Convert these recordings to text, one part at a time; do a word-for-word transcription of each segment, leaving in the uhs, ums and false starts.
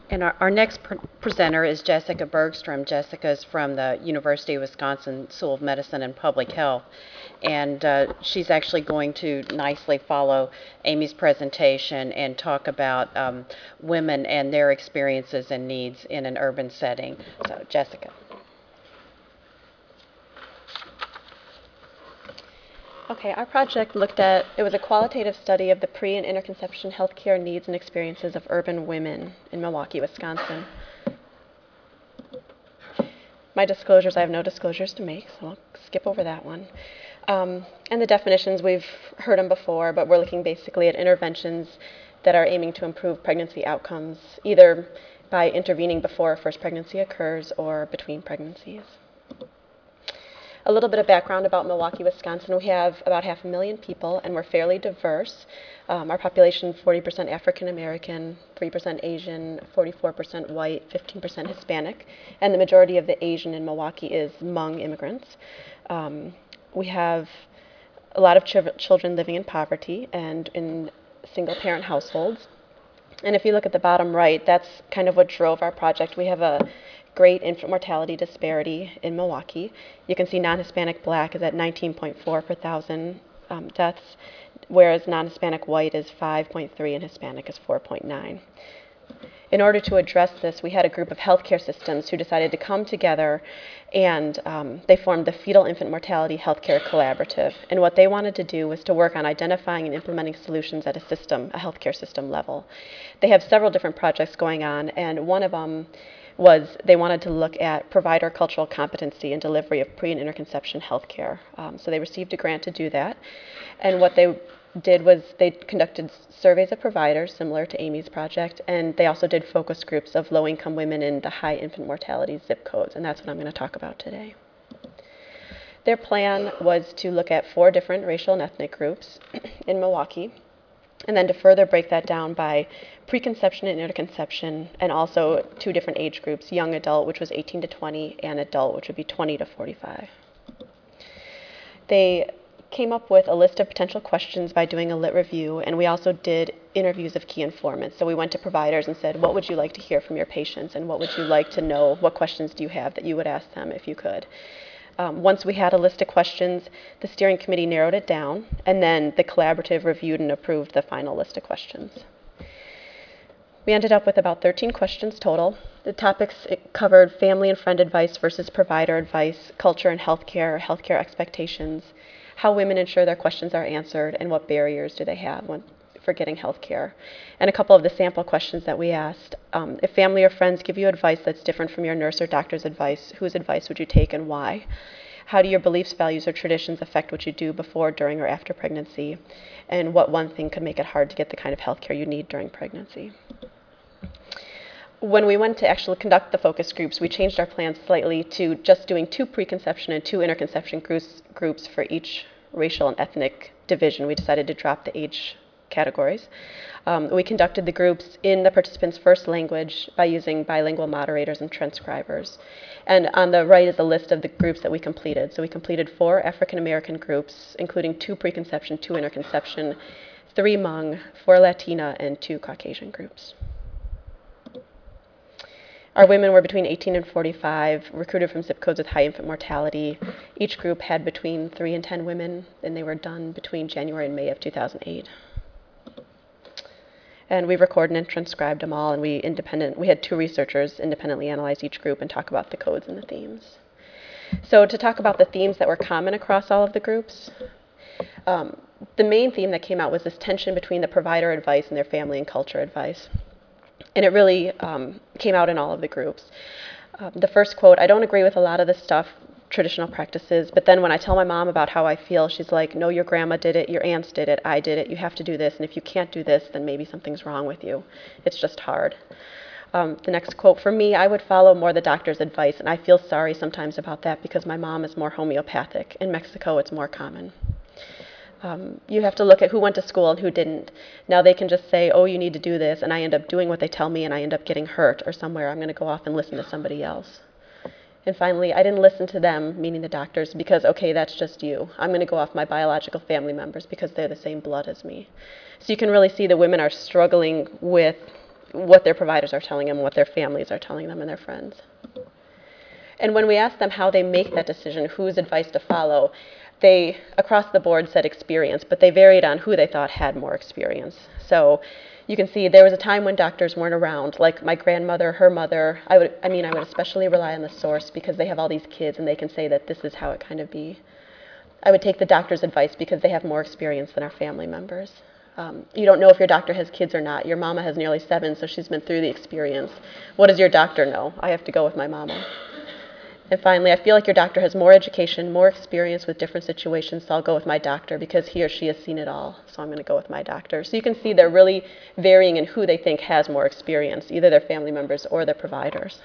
And our, our next pr presenter is Jessica Bergstrom. Jessica is from the University of Wisconsin School of Medicine and Public Health. And uh, she's actually going to nicely follow Amy's presentation and talk about um, women and their experiences and needs in an urban setting. So, Jessica. Okay, our project looked at, it was a qualitative study of the pre- and interconception healthcare needs and experiences of urban women in Milwaukee, Wisconsin. My disclosures, I have no disclosures to make, so I'll skip over that one. Um, and the definitions, we've heard them before, but we're looking basically at interventions that are aiming to improve pregnancy outcomes, either by intervening before a first pregnancy occurs or between pregnancies. A little bit of background about Milwaukee, Wisconsin. We have about half a million people, and we're fairly diverse. Um, our population, forty percent African American, three percent Asian, forty-four percent white, fifteen percent Hispanic, and the majority of the Asian in Milwaukee is Hmong immigrants. Um, we have a lot of ch children living in poverty and in single-parent households. And if you look at the bottom right, that's kind of what drove our project. We have a great infant mortality disparity in Milwaukee. You can see non-Hispanic black is at nineteen point four per thousand um, deaths, whereas non-Hispanic white is five point three and Hispanic is four point nine. In order to address this, we had a group of healthcare systems who decided to come together, and um, they formed the Fetal Infant Mortality Healthcare Collaborative. And what they wanted to do was to work on identifying and implementing solutions at a system, a healthcare system level. They have several different projects going on, and one of them was they wanted to look at provider cultural competency and delivery of pre- and interconception health care. Um, so they received a grant to do that. And what they did was they conducted surveys of providers, similar to Amy's project, and they also did focus groups of low-income women in the high infant mortality zip codes, and that's what I'm going to talk about today. Their plan was to look at four different racial and ethnic groups in Milwaukee, and then to further break that down by preconception and interconception, and also two different age groups, young adult, which was eighteen to twenty, and adult, which would be twenty to forty-five. They came up with a list of potential questions by doing a lit review, and we also did interviews of key informants. So we went to providers and said, what would you like to hear from your patients, and what would you like to know? What questions do you have that you would ask them if you could? Um, once we had a list of questions, the steering committee narrowed it down, and then the collaborative reviewed and approved the final list of questions. We ended up with about thirteen questions total. The topics covered family and friend advice versus provider advice, culture and healthcare, healthcare expectations, how women ensure their questions are answered, and what barriers do they have when, for getting healthcare. And a couple of the sample questions that we asked. Um, if family or friends give you advice that's different from your nurse or doctor's advice, whose advice would you take and why? How do your beliefs, values, or traditions affect what you do before, during, or after pregnancy? And what one thing could make it hard to get the kind of healthcare you need during pregnancy? When we went to actually conduct the focus groups, we changed our plans slightly to just doing two preconception and two interconception groups, groups for each racial and ethnic division. We decided to drop the age categories. Um, we conducted the groups in the participants' first language by using bilingual moderators and transcribers. And on the right is a list of the groups that we completed. So we completed four African American groups, including two preconception, two interconception, three Hmong, four Latina, and two Caucasian groups. Our women were between eighteen and forty-five, recruited from zip codes with high infant mortality. Each group had between three and ten women, and they were done between January and May of two thousand eight. And we recorded and transcribed them all, and we independent we had two researchers independently analyze each group and talk about the codes and the themes. So to talk about the themes that were common across all of the groups, um, the main theme that came out was this tension between the provider advice and their family and culture advice. And it really um, came out in all of the groups. Um, the first quote, I don't agree with a lot of the stuff, traditional practices, but then when I tell my mom about how I feel, she's like, no, your grandma did it, your aunts did it, I did it, you have to do this, and if you can't do this, then maybe something's wrong with you. It's just hard. Um, the next quote, for me, I would follow more the doctor's advice, and I feel sorry sometimes about that because my mom is more homeopathic. In Mexico, it's more common. Um, you have to look at who went to school and who didn't. Now they can just say, oh, you need to do this, and I end up doing what they tell me, and I end up getting hurt, or somewhere I'm going to go off and listen to somebody else. And finally, I didn't listen to them, meaning the doctors, because, okay, that's just you. I'm going to go off my biological family members because they're the same blood as me. So you can really see the women are struggling with what their providers are telling them, what their families are telling them, and their friends. And when we asked them how they make that decision, whose advice to follow, they, across the board, said experience, but they varied on who they thought had more experience. So you can see there was a time when doctors weren't around, like my grandmother, her mother. I would, I mean, I would especially rely on the source because they have all these kids and they can say that this is how it kind of be. I would take the doctor's advice because they have more experience than our family members. Um, you don't know if your doctor has kids or not. Your mama has nearly seven, so she's been through the experience. What does your doctor know? I have to go with my mama. And finally, I feel like your doctor has more education, more experience with different situations, so I'll go with my doctor because he or she has seen it all, so I'm going to go with my doctor. So you can see they're really varying in who they think has more experience, either their family members or their providers.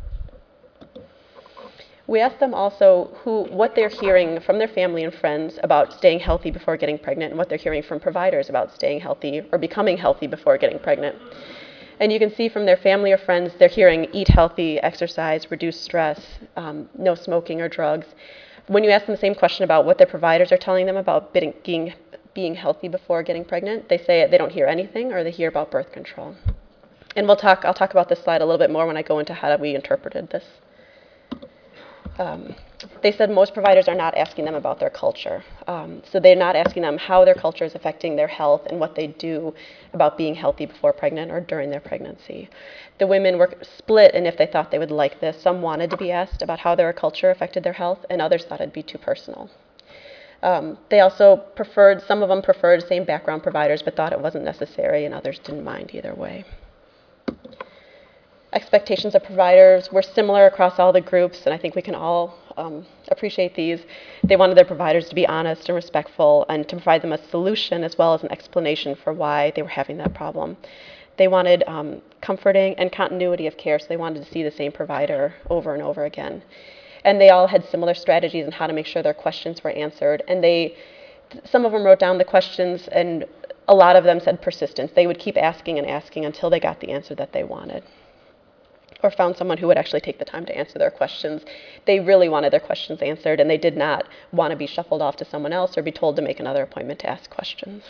We asked them also who, what they're hearing from their family and friends about staying healthy before getting pregnant and what they're hearing from providers about staying healthy or becoming healthy before getting pregnant. And you can see from their family or friends, they're hearing eat healthy, exercise, reduce stress, um, no smoking or drugs. When you ask them the same question about what their providers are telling them about being, being healthy before getting pregnant, they say they don't hear anything or they hear about birth control. And we'll talk, I'll talk about this slide a little bit more when I go into how we interpreted this. Um, they said most providers are not asking them about their culture. Um, so they're not asking them how their culture is affecting their health and what they do about being healthy before pregnant or during their pregnancy. The women were split in if they thought they would like this. Some wanted to be asked about how their culture affected their health, and others thought it'd be too personal. Um, they also preferred, some of them preferred same background providers but thought it wasn't necessary, and others didn't mind either way. Expectations of providers were similar across all the groups, and I think we can all um, appreciate these. They wanted their providers to be honest and respectful and to provide them a solution as well as an explanation for why they were having that problem. They wanted um, comforting and continuity of care, so they wanted to see the same provider over and over again. And they all had similar strategies on how to make sure their questions were answered. And they, some of them wrote down the questions, and a lot of them said persistence. They would keep asking and asking until they got the answer that they wanted, or found someone who would actually take the time to answer their questions. They really wanted their questions answered, and they did not want to be shuffled off to someone else or be told to make another appointment to ask questions.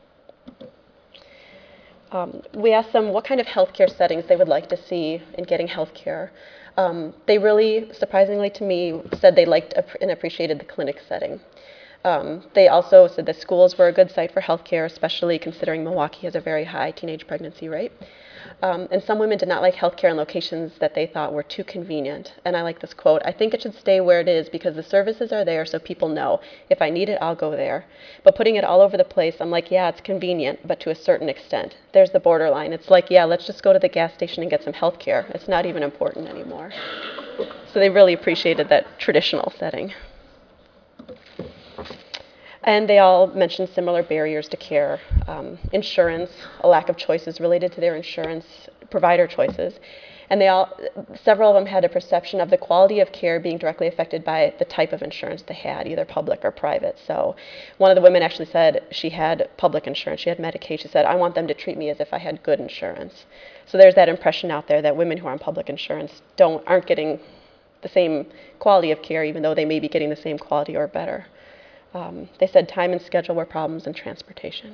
Um, we asked them what kind of healthcare settings they would like to see in getting healthcare. Um, they really, surprisingly to me, said they liked and appreciated the clinic setting. Um, they also said that schools were a good site for healthcare, especially considering Milwaukee has a very high teenage pregnancy rate. Um, and some women did not like healthcare in locations that they thought were too convenient. And I like this quote: "I think it should stay where it is because the services are there so people know. If I need it, I'll go there. But putting it all over the place, I'm like, yeah, it's convenient, but to a certain extent. There's the borderline. It's like, yeah, let's just go to the gas station and get some healthcare. It's not even important anymore." So they really appreciated that traditional setting. And they all mentioned similar barriers to care. Um, insurance, a lack of choices related to their insurance provider choices. And they all, several of them had a perception of the quality of care being directly affected by the type of insurance they had, either public or private. So one of the women actually said she had public insurance, she had Medicaid. She said, "I want them to treat me as if I had good insurance." So there's that impression out there that women who are on public insurance don't, aren't getting the same quality of care, even though they may be getting the same quality or better. Um, they said time and schedule were problems, and transportation.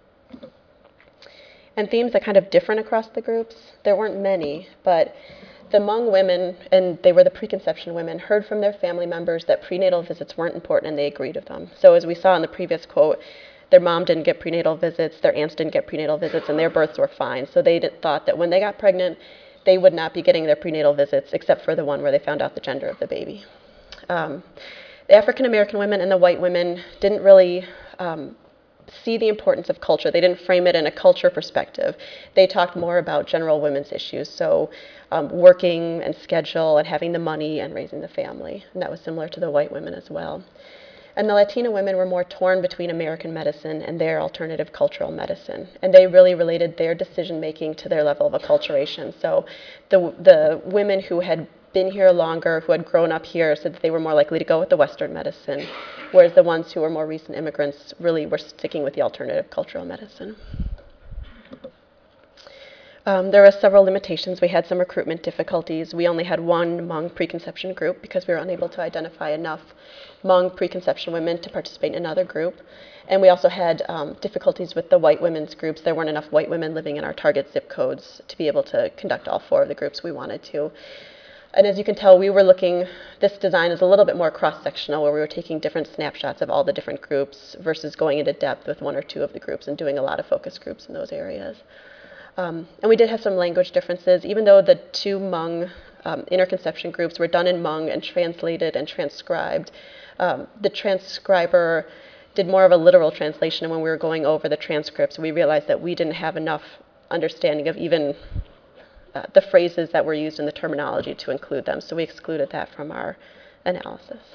And themes are kind of different across the groups. There weren't many, but the Hmong women, and they were the preconception women, heard from their family members that prenatal visits weren't important, and they agreed with them. So as we saw in the previous quote, their mom didn't get prenatal visits, their aunts didn't get prenatal visits, and their births were fine. So they did, thought that when they got pregnant, they would not be getting their prenatal visits, except for the one where they found out the gender of the baby. Um, The African American women and the white women didn't really um, see the importance of culture. They didn't frame it in a culture perspective. They talked more about general women's issues, so um, working and schedule and having the money and raising the family. And that was similar to the white women as well. And the Latina women were more torn between American medicine and their alternative cultural medicine. And they really related their decision-making to their level of acculturation. So the, the women who had been here longer, who had grown up here, said that they were more likely to go with the Western medicine, whereas the ones who were more recent immigrants really were sticking with the alternative cultural medicine. Um, there were several limitations. We had some recruitment difficulties. We only had one Hmong preconception group because we were unable to identify enough Hmong preconception women to participate in another group. And we also had um, difficulties with the white women's groups. There weren't enough white women living in our target zip codes to be able to conduct all four of the groups we wanted to. And as you can tell, we were looking, this design is a little bit more cross-sectional, where we were taking different snapshots of all the different groups versus going into depth with one or two of the groups and doing a lot of focus groups in those areas. Um, and we did have some language differences, even though the two Hmong um, interconception groups were done in Hmong and translated and transcribed. Um, the transcriber did more of a literal translation, and when we were going over the transcripts, we realized that we didn't have enough understanding of even uh, the phrases that were used in the terminology to include them, so we excluded that from our analysis.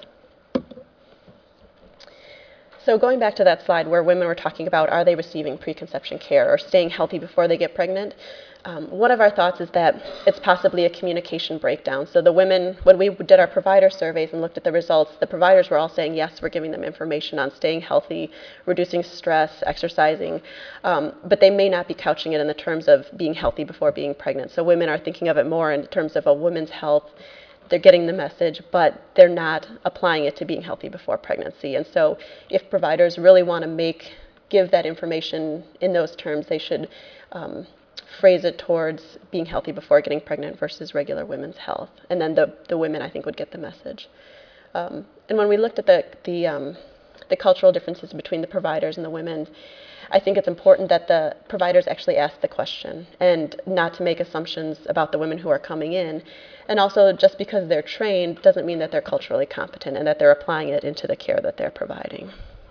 So going back to that slide where women were talking about, are they receiving preconception care or staying healthy before they get pregnant? Um, one of our thoughts is that it's possibly a communication breakdown. So the women, when we did our provider surveys and looked at the results, the providers were all saying, yes, we're giving them information on staying healthy, reducing stress, exercising, um, but they may not be couching it in the terms of being healthy before being pregnant. So women are thinking of it more in terms of a woman's health. They're getting the message, but they're not applying it to being healthy before pregnancy. And so if providers really want to make, give that information in those terms, they should um, phrase it towards being healthy before getting pregnant versus regular women's health. And then the, the women, I think, would get the message. Um, and when we looked at the, the, um, the cultural differences between the providers and the women, I think it's important that the providers actually ask the question and not to make assumptions about the women who are coming in. And also, just because they're trained doesn't mean that they're culturally competent and that they're applying it into the care that they're providing.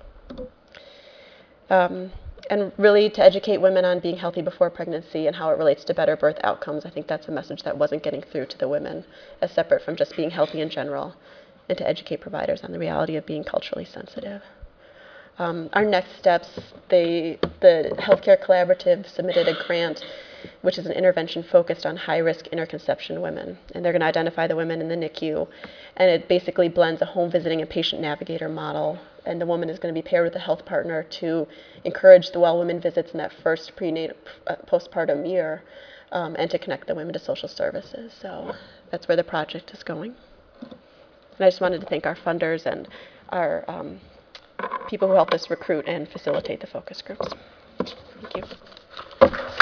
Um, and really to educate women on being healthy before pregnancy and how it relates to better birth outcomes, I think that's a message that wasn't getting through to the women, as separate from just being healthy in general, and to educate providers on the reality of being culturally sensitive. Um, our next steps, they, the Healthcare Collaborative submitted a grant, which is an intervention focused on high-risk interconception women. And they're going to identify the women in the N I C U. And it basically blends a home visiting and patient navigator model. And the woman is going to be paired with a health partner to encourage the well women visits in that first prenatal, uh, postpartum year, um, and to connect the women to social services. So that's where the project is going. And I just wanted to thank our funders and our um, people who helped us recruit and facilitate the focus groups. Thank you.